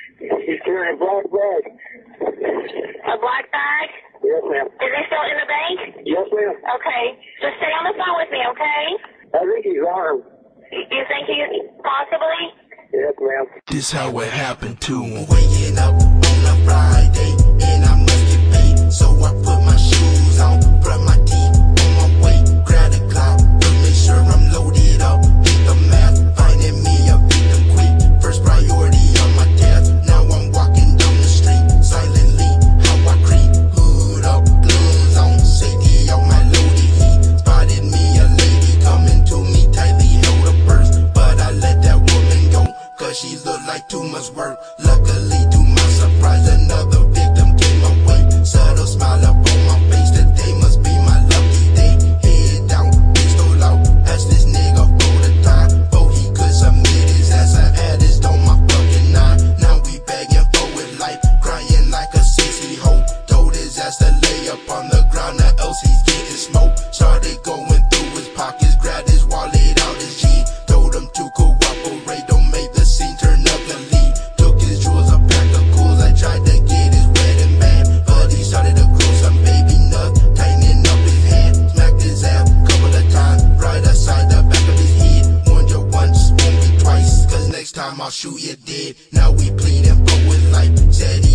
He's carrying a black bag. A black bag? Yes, ma'am. Is he still in the bank? Yes, ma'am. Okay. Just stay on the phone with me, okay? I think he's armed. You think he's possibly? Yes, ma'am. This how it happened to him. Waking up on a Friday, and I must get paid. So I put my shoes on, brush my teeth on my way. Grab the clock to make sure I'm loaded up. Hit the math, finding me a victim quick. First priority on my tab. Now I'm walking down the street, silently, how I creep. Hood up, gloves on, safety on my loaded heat. Spotted me a lady coming to me tightly, held a purse, but I let that woman go, cause she looked like too much work. Luckily, to my surprise, another victim came my way. Subtle smile up on my face, today must be my lucky day. Head down, pistol out, asked this nigga for the time, before he could submit his ass. I had this on my fucking nine. Now we begging for his life, crying like a sissy hoe. Told his ass to lay up on the ground, or else he's getting smoked. Started going through his pockets, grabbed his wallet out his jeans. Told him to cooperate, don't make the scene turn ugly. Took his jewels, a pack of cools, I tried to get his wedding band, but he started to grow some baby nuts, tightening up his hand. Smacked his ass couple of times, right aside the back of his head. Warned you once, won't be twice, cause next time I'll shoot you dead. Now we pleading for his life, said he